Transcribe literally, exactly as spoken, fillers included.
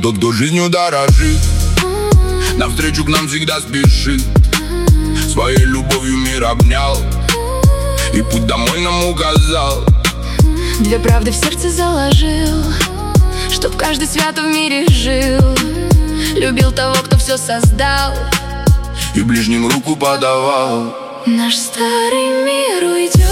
тот, кто жизнью дорожит, навстречу к нам всегда спешит. Своей любовью мир обнял и путь домой нам указал. Две правды в сердце заложил, чтоб каждый свято в мире жил. Любил того, кто все создал, и ближним руку подавал. Наш старый мир уйдет.